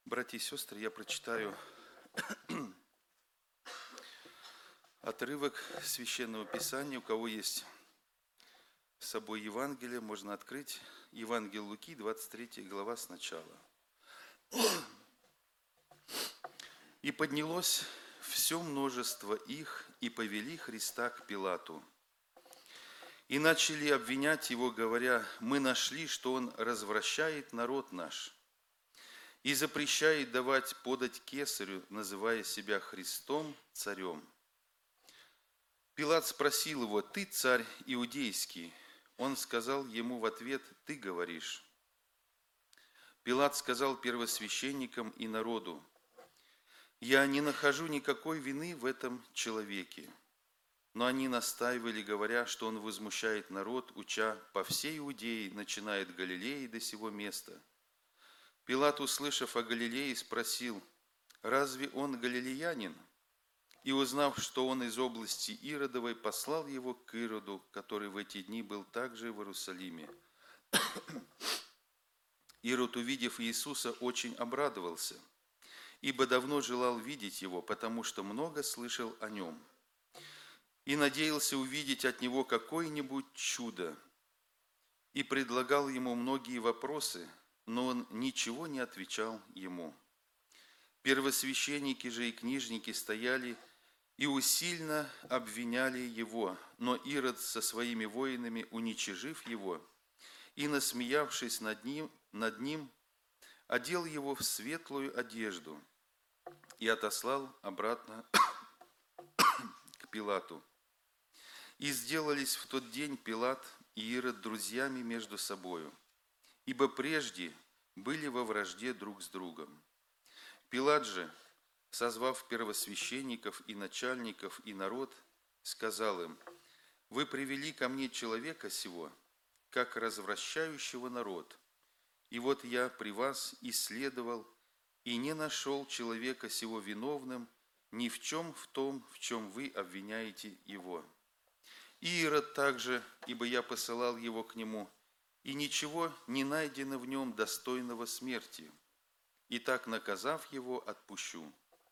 Братья и сестры, я прочитаю отрывок Священного Писания. У кого есть с собой Евангелие, можно открыть. Евангелие Луки, 23 глава сначала. «И поднялось все множество их, и повели Христа к Пилату. И начали обвинять его, говоря: мы нашли, что он развращает народ наш и запрещает давать подать кесарю, называя себя Христом, царем. Пилат спросил его: ты царь иудейский? Он сказал ему в ответ: ты говоришь. Пилат сказал первосвященникам и народу: я не нахожу никакой вины в этом человеке. Но они настаивали, говоря, что он возмущает народ, уча по всей Иудее, начиная от Галилеи до сего места. Пилат, услышав о Галилее, спросил: разве он галилеянин? И узнав, что он из области Иродовой, послал его к Ироду, который в эти дни был также в Иерусалиме. Ирод, увидев Иисуса, очень обрадовался, ибо давно желал видеть его, потому что много слышал о нем, и надеялся увидеть от него какое-нибудь чудо, и предлагал ему многие вопросы, но он ничего не отвечал ему. Первосвященники же и книжники стояли и усильно обвиняли его, но Ирод со своими воинами, уничижив его и насмеявшись над ним, одел его в светлую одежду и отослал обратно к Пилату. И сделались в тот день Пилат и Ирод друзьями между собою, ибо прежде были во вражде друг с другом. Пилат же, созвав первосвященников и начальников и народ, сказал им: вы привели ко мне человека сего, как развращающего народ, и вот я при вас исследовал и не нашел человека сего виновным ни в чем в том, в чем вы обвиняете его. И Ирод также, ибо я посылал его к нему, и ничего не найдено в нем достойного смерти. И так, наказав его, отпущу.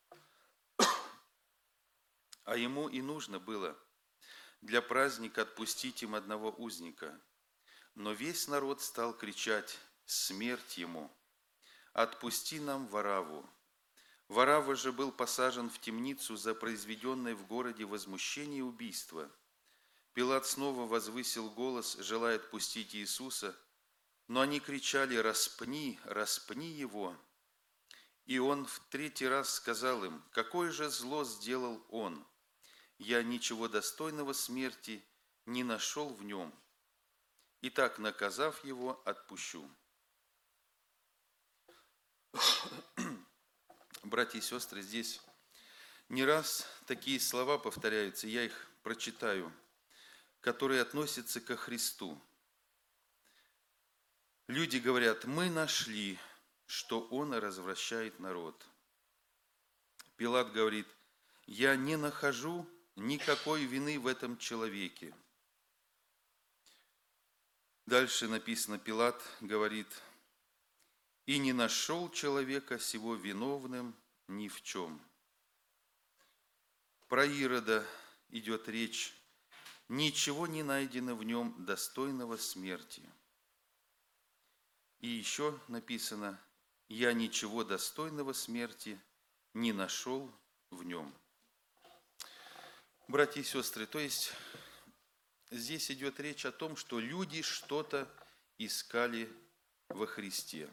А ему и нужно было для праздника отпустить им одного узника. Но весь народ стал кричать: смерть ему! Отпусти нам Варавву. Варавва же был посажен в темницу за произведенное в городе возмущение и убийство. Пилат снова возвысил голос, желая отпустить Иисуса, но они кричали: распни, распни его. И он в третий раз сказал им: какое же зло сделал он? Я ничего достойного смерти не нашел в нем. Итак, наказав его, отпущу. Братья и сестры, здесь не раз такие слова повторяются, я их прочитаю, которые относятся ко Христу. Люди говорят: мы нашли, что он развращает народ. Пилат говорит: я не нахожу никакой вины в этом человеке. Дальше написано, Пилат говорит: и не нашел человека сего виновным ни в чем. Про Ирода идет речь: ничего не найдено в нем достойного смерти. И еще написано: я ничего достойного смерти не нашел в нем. Братья и сестры, то есть здесь идет речь о том, что люди что-то искали во Христе.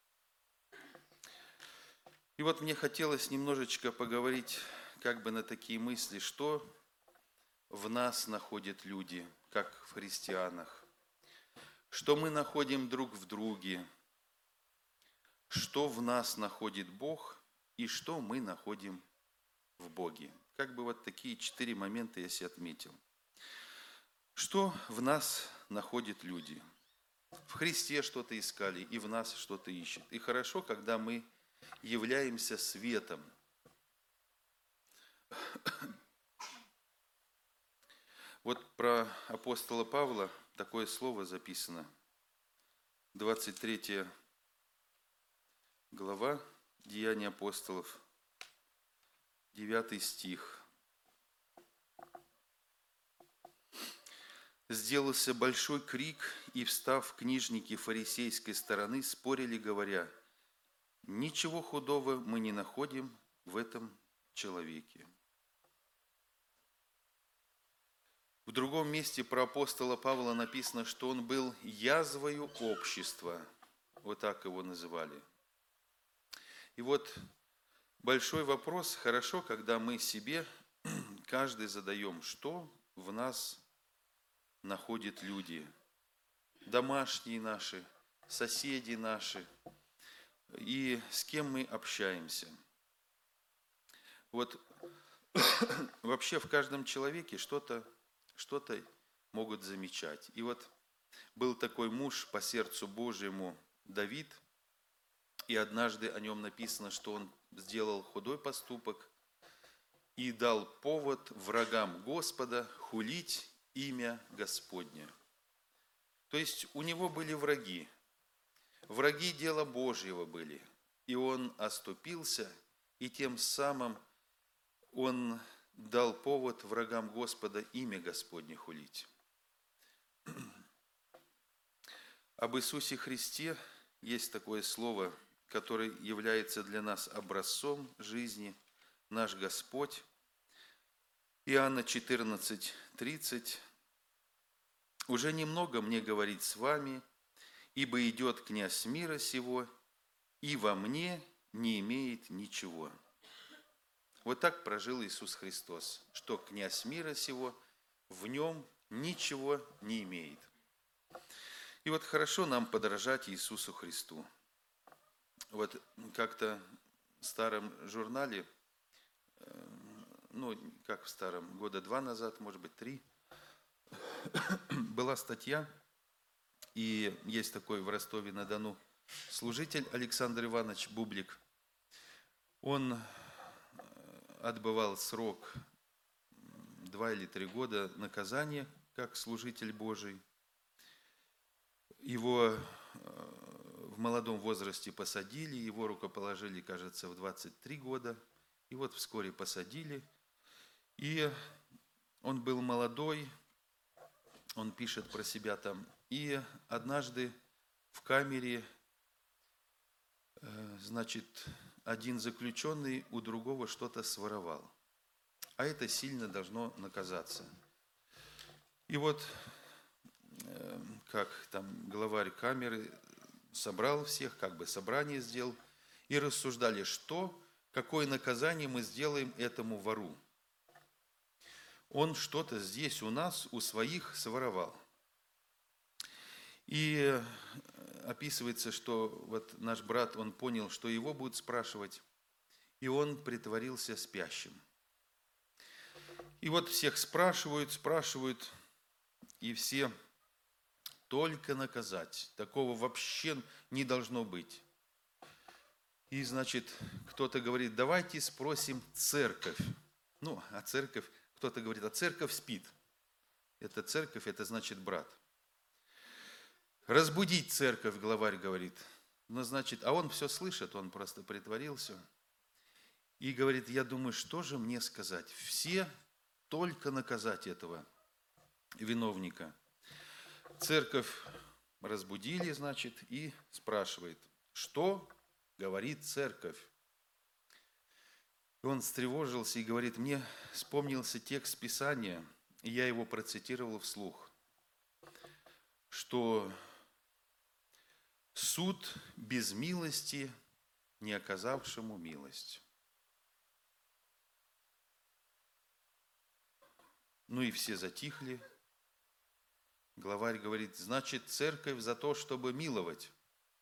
И вот мне хотелось немножечко поговорить как бы на такие мысли, что в нас находят люди, как в христианах, что мы находим друг в друге, что в нас находит Бог и что мы находим в Боге. Как бы вот такие 4 момента я себе отметил. Что в нас находят люди? В Христе что-то искали, и в нас что-то ищут. И хорошо, когда мы являемся светом. Вот про апостола Павла такое слово записано. 23 глава, Деяния апостолов, 9 стих. «Сделался большой крик, и, встав книжники фарисейской стороны, спорили, говоря: ничего худого мы не находим в этом человеке». В другом месте про апостола Павла написано, что он был язвою общества. Вот так его называли. И вот большой вопрос, хорошо, когда мы себе, каждый задаем, что в нас находят люди, домашние наши, соседи наши, и с кем мы общаемся. Вот вообще в каждом человеке что-то могут замечать. И вот был такой муж по сердцу Божьему Давид, и однажды о нем написано, что он сделал худой поступок и дал повод врагам Господа хулить имя Господне. То есть у него были враги дела Божьего были, и он оступился, и тем самым он дал повод врагам Господа имя Господне хулить. Об Иисусе Христе есть такое слово, которое является для нас образцом жизни, наш Господь. Иоанна 14:30. «Уже немного мне говорить с вами, ибо идет князь мира сего, и во мне не имеет ничего». Вот так прожил Иисус Христос, что князь мира сего в нем ничего не имеет. И вот хорошо нам подражать Иисусу Христу. Вот как-то в старом журнале, как в старом, года 2 назад, может быть 3, была статья, и есть такой в Ростове-на-Дону служитель Александр Иванович Бублик. Он отбывал срок 2 или 3 года наказания как служитель Божий. Его в молодом возрасте посадили, его рукоположили, кажется, в 23 года. И вот вскоре посадили. И он был молодой, он пишет про себя там. И однажды в камере, один заключенный у другого что-то своровал. А это сильно должно наказаться. И вот, как там главарь камеры собрал всех, как бы собрание сделал, и рассуждали, какое наказание мы сделаем этому вору. Он что-то здесь у нас, у своих своровал. И описывается, что вот наш брат, он понял, что его будут спрашивать, и он притворился спящим. И вот всех спрашивают, и все только наказать. Такого вообще не должно быть. И, кто-то говорит, давайте спросим церковь. А церковь, кто-то говорит, а церковь спит. Это церковь, это значит брат. Разбудить церковь, главарь говорит. А он все слышит, он просто притворился. И говорит, я думаю, что же мне сказать? Все только наказать этого виновника. Церковь разбудили, и спрашивает, что говорит церковь? И он встревожился и говорит, мне вспомнился текст Писания, и я его процитировал вслух, что суд без милости, не оказавшему милость. И все затихли. Главарь говорит, церковь за то, чтобы миловать.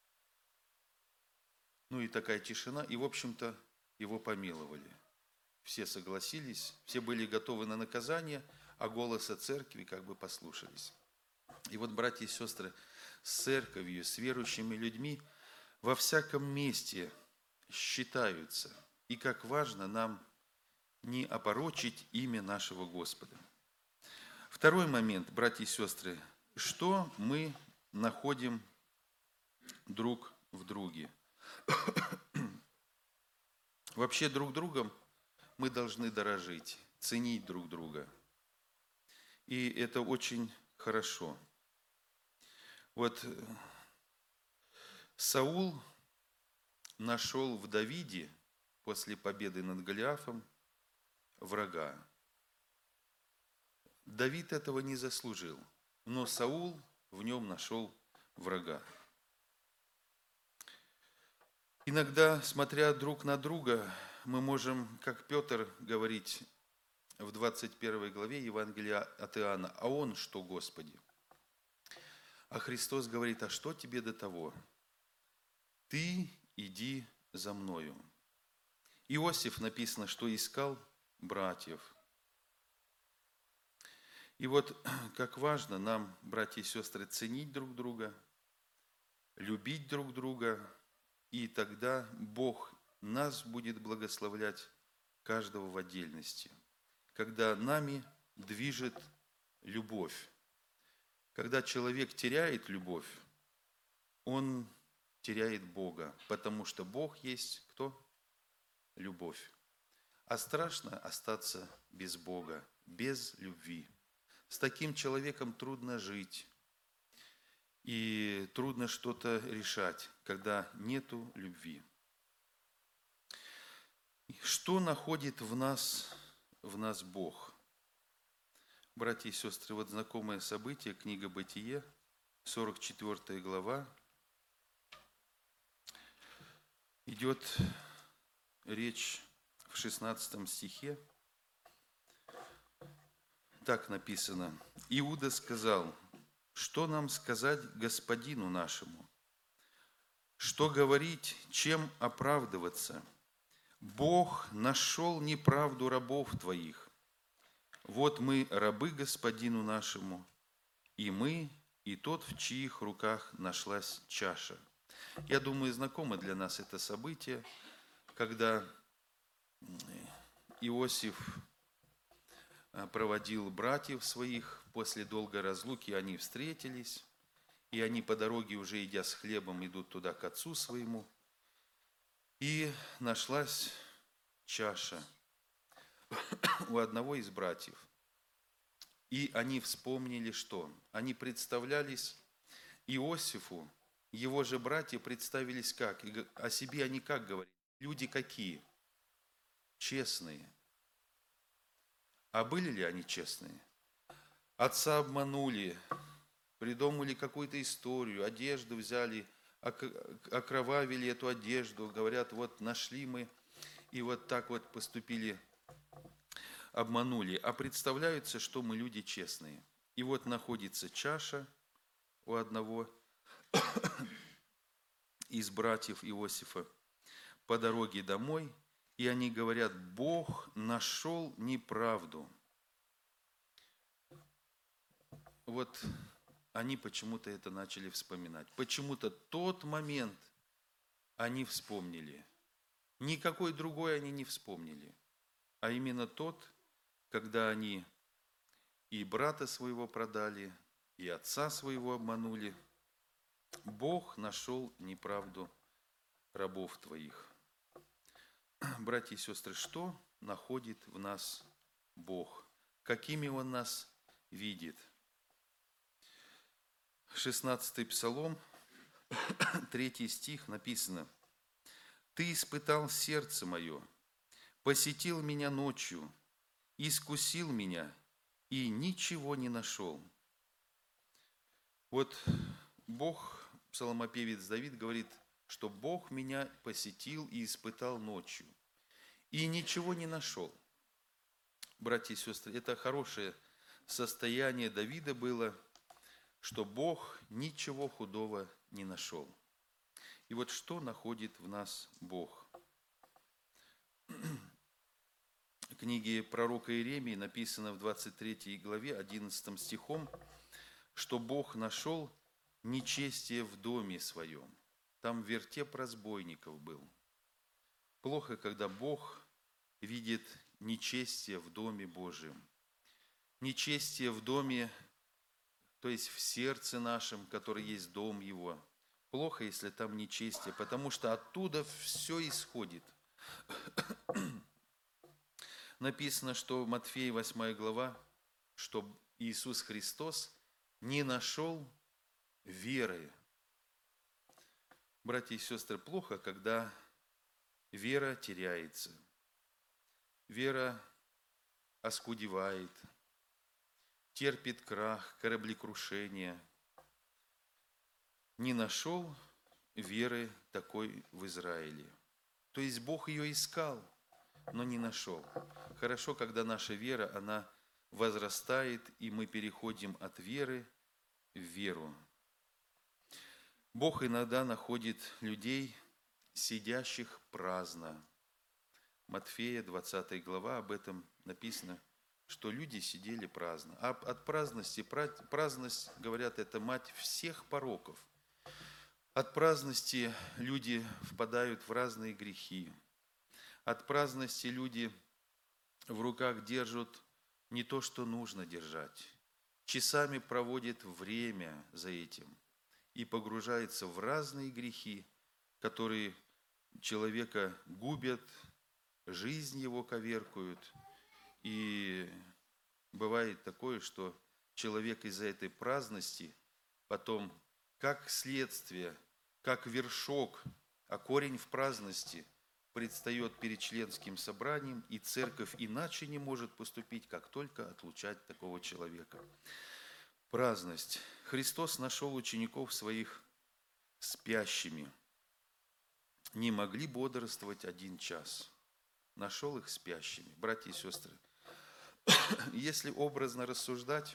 И такая тишина, и, в общем-то, его помиловали. Все согласились, все были готовы на наказание, а голоса церкви послушались. И вот, братья и сестры, с церковью, с верующими людьми во всяком месте считаются. И как важно нам не опорочить имя нашего Господа. Второй момент, братья и сестры, что мы находим друг в друге? Вообще друг другом мы должны дорожить, ценить друг друга. И это очень хорошо. Вот Саул нашел в Давиде после победы над Голиафом врага. Давид этого не заслужил, но Саул в нем нашел врага. Иногда, смотря друг на друга, мы можем, как Петр, говорить в 21 главе Евангелия от Иоанна: «А он что, Господи?» А Христос говорит: «А что тебе до того? Ты иди за мною». Иосиф, написано, что искал братьев. И вот как важно нам, братья и сестры, ценить друг друга, любить друг друга, и тогда Бог нас будет благословлять каждого в отдельности, когда нами движет любовь. Когда человек теряет любовь, он теряет Бога, потому что Бог есть кто? Любовь. А страшно остаться без Бога, без любви. С таким человеком трудно жить, и трудно что-то решать, когда нету любви. Что находит в нас Бог? Братья и сестры, вот знакомое событие, книга Бытие, 44 глава. Идет речь в 16 стихе. Так написано: «Иуда сказал: что нам сказать господину нашему? Что говорить, чем оправдываться? Бог нашел неправду рабов твоих. Вот мы рабы господину нашему, и мы, и тот, в чьих руках нашлась чаша». Я думаю, знакомо для нас это событие, когда Иосиф проводил братьев своих, после долгой разлуки они встретились, и они по дороге, уже идя с хлебом, идут туда к отцу своему, и нашлась чаша у одного из братьев. И они вспомнили, что? Они представлялись Иосифу, его же братья представились как? И о себе они как говорили? Люди какие? Честные. А были ли они честные? Отца обманули, придумали какую-то историю, одежду взяли, окровавили эту одежду, говорят, вот нашли мы, и вот так вот поступили, обманули. А представляются, что мы люди честные. И вот находится чаша у одного из братьев Иосифа по дороге домой, и они говорят: Бог нашел неправду. Вот они почему-то это начали вспоминать. Почему-то тот момент они вспомнили. Никакой другой они не вспомнили. А именно тот, когда они и брата своего продали, и отца своего обманули. Бог нашел неправду рабов твоих. Братья и сестры, что находит в нас Бог? Какими Он нас видит? 16-й Псалом, 3 стих написано: «Ты испытал сердце мое, посетил меня ночью, искусил меня и ничего не нашел». Вот Бог, псалмопевец Давид говорит, что Бог меня посетил и испытал ночью, и ничего не нашел. Братья и сестры, это хорошее состояние Давида было, что Бог ничего худого не нашел. И вот что находит в нас Бог? В книге пророка Иеремии написано в 23 главе 11 стихом, что Бог нашел нечестие в доме своем. Там вертеп разбойников был. Плохо, когда Бог видит нечестие в доме Божьем. Нечестие в доме, то есть в сердце нашем, который есть дом Его. Плохо, если там нечестие, потому что оттуда все исходит. Написано, что в Матфея 8 глава, что Иисус Христос не нашел веры. Братья и сестры, плохо, когда вера теряется. Вера оскудевает, терпит крах, кораблекрушение. Не нашел веры такой в Израиле. То есть Бог ее искал, но не нашел. Хорошо, когда наша вера, она возрастает, и мы переходим от веры в веру. Бог иногда находит людей, сидящих праздно. Матфея, 20 глава, об этом написано, что люди сидели праздно. А от праздности, праздность, говорят, это мать всех пороков. От праздности люди впадают в разные грехи. От праздности люди в руках держат не то, что нужно держать. Часами проводят время за этим и погружаются в разные грехи, которые человека губят, жизнь его коверкуют. И бывает такое, что человек из-за этой праздности потом, как следствие, как вершок, а корень в праздности предстает перед членским собранием, и церковь иначе не может поступить, как только отлучать такого человека. Праздность. Христос нашел учеников своих спящими. Не могли бодрствовать 1 час. Нашел их спящими. Братья и сестры, если образно рассуждать,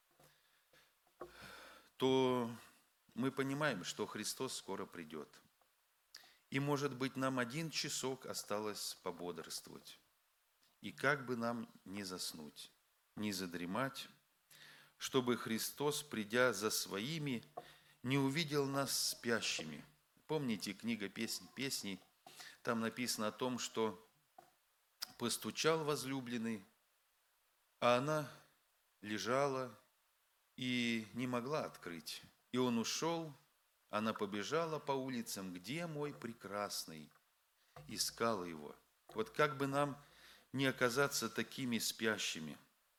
то мы понимаем, что Христос скоро придет. И, может быть, нам 1 часок осталось пободрствовать. И как бы нам не заснуть, не задремать, чтобы Христос, придя за своими, не увидел нас спящими. Помните, книга песней, там написано о том, что постучал возлюбленный, а она лежала и не могла открыть. И он ушел, она побежала по улицам, где мой прекрасный, искала его. Вот как бы нам не оказаться такими спящими.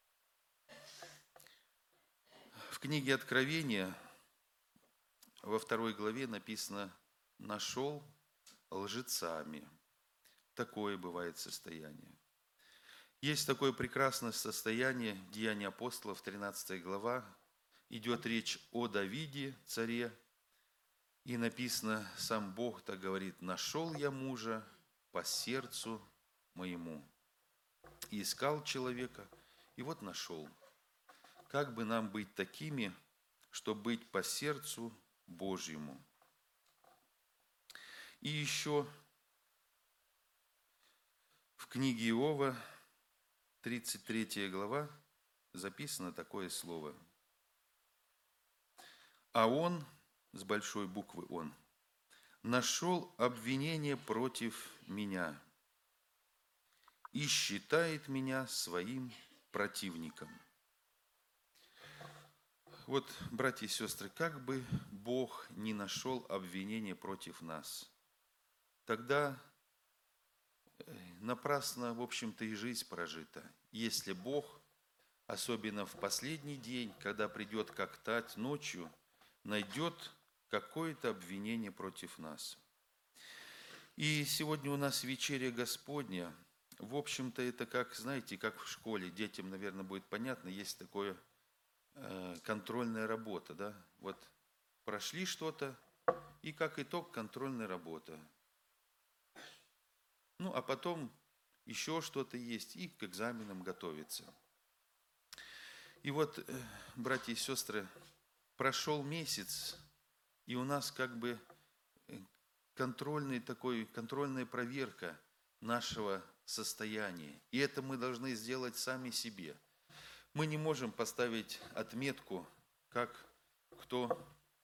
В книге Откровения во 2 главе написано: «Нашел лжецами». Такое бывает состояние. Есть такое прекрасное состояние, Деяния апостолов, 13 глава, идет речь о Давиде, царе, и написано, сам Бог так говорит: «Нашел я мужа по сердцу моему». И искал человека, и вот нашел. Как бы нам быть такими, чтобы быть по сердцу Божьему? И еще в книге Иова, 33 глава, записано такое слово. «А он, с большой буквы он, нашел обвинение против меня и считает меня своим противником». Вот, братья и сестры, как бы Бог не нашел обвинения против нас, тогда напрасно, в общем-то, и жизнь прожита. Если Бог, особенно в последний день, когда придет как тать ночью, найдет какое-то обвинение против нас. И сегодня у нас вечеря Господня. В общем-то, это как, знаете, как в школе. Детям, наверное, будет понятно, есть такое контрольная работа, да? Вот прошли что-то, и как итог контрольная работа. Ну, а потом еще что-то есть, и к экзаменам готовиться. И вот, братья и сестры, прошел месяц, и у нас как бы контрольная проверка нашего состояния. И это мы должны сделать сами себе. Мы не можем поставить отметку, кто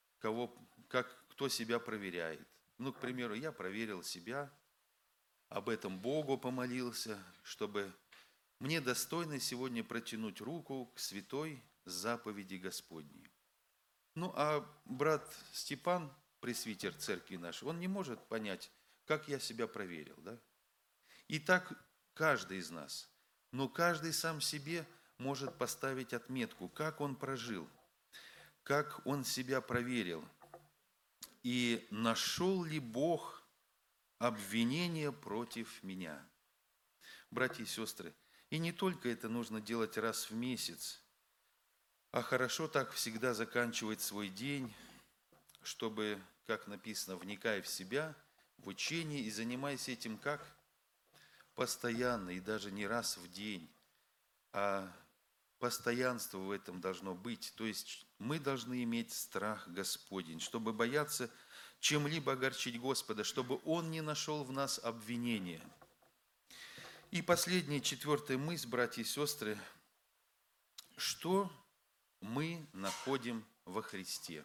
себя проверяет. Ну, к примеру, я проверил себя, об этом Богу помолился, чтобы мне достойно сегодня протянуть руку к святой заповеди Господней. Ну, а брат Степан, пресвитер церкви нашей, он не может понять, как я себя проверил, да? И так каждый из нас. Но каждый сам себе может поставить отметку, как он прожил, как он себя проверил. И нашел ли Бог обвинение против меня? Братья и сестры, и не только это нужно делать раз в месяц, а хорошо так всегда заканчивать свой день, чтобы, как написано, вникай в себя, в учение и занимайся этим как? Постоянно, и даже не раз в день, а постоянство в этом должно быть. То есть мы должны иметь страх Господень, чтобы бояться чем-либо огорчить Господа, чтобы Он не нашел в нас обвинения. И последняя, 4-я мысль, братья и сестры, что мы находим во Христе.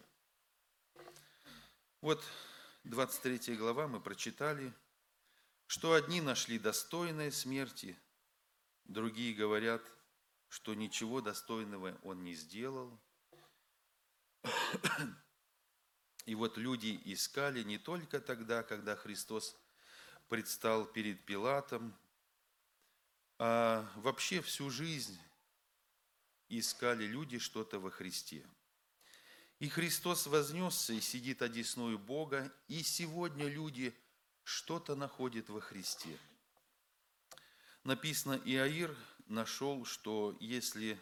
Вот 23 глава мы прочитали, что одни нашли достойное смерти, другие говорят, что ничего достойного он не сделал. И вот люди искали не только тогда, когда Христос предстал перед Пилатом, а вообще всю жизнь искали люди что-то во Христе. И Христос вознесся и сидит одесную Бога, и сегодня люди что-то находят во Христе. Написано, Иаир нашел, что если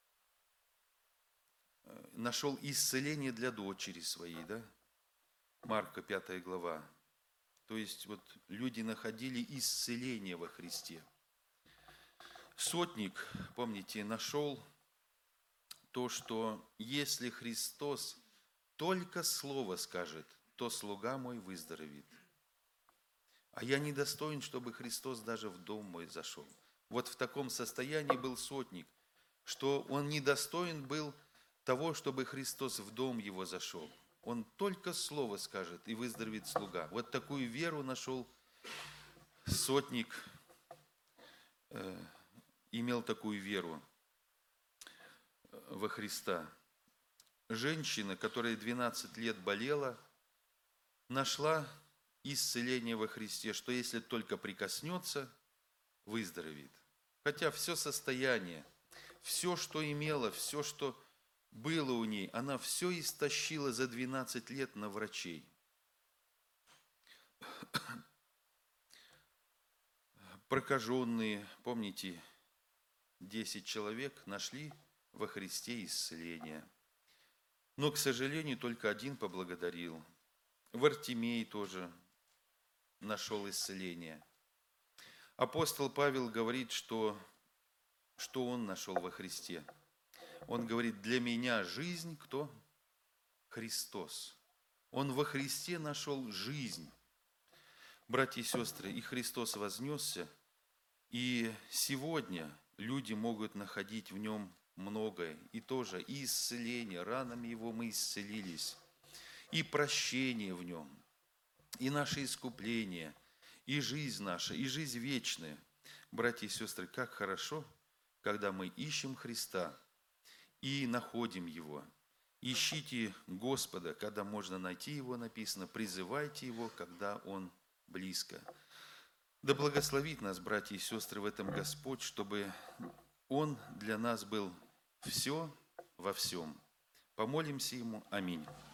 нашел исцеление для дочери своей, да? Марка 5 глава. То есть вот люди находили исцеление во Христе. Сотник, помните, нашел то, что если Христос только слово скажет, то слуга мой выздоровеет. А я недостоин, чтобы Христос даже в дом мой зашел. Вот в таком состоянии был сотник, что он недостоин был того, чтобы Христос в дом его зашел. Он только слово скажет, и выздоровеет слуга. Вот такую веру нашел сотник, имел такую веру во Христа. Женщина, которая 12 лет болела, нашла исцеление во Христе, что если только прикоснется, выздоровеет. Хотя все состояние, все, что имела, все, что было у ней, она все истощила за 12 лет на врачей. Прокаженные, помните, 10 человек нашли во Христе исцеление. Но, к сожалению, только один поблагодарил. Вартимей тоже нашел исцеление. Апостол Павел говорит, что он нашел во Христе. Он говорит, для меня жизнь кто? Христос. Он во Христе нашел жизнь. Братья и сестры, и Христос вознесся, и сегодня люди могут находить в нем многое, и тоже и исцеление, ранами его мы исцелились, и прощение в нем, и наше искупление, и жизнь наша, и жизнь вечная. Братья и сестры, как хорошо, когда мы ищем Христа и находим Его. Ищите Господа, когда можно найти Его, написано, призывайте Его, когда Он близко. Да благословит нас, братья и сестры, в этом Господь, чтобы Он для нас был все во всем. Помолимся Ему. Аминь.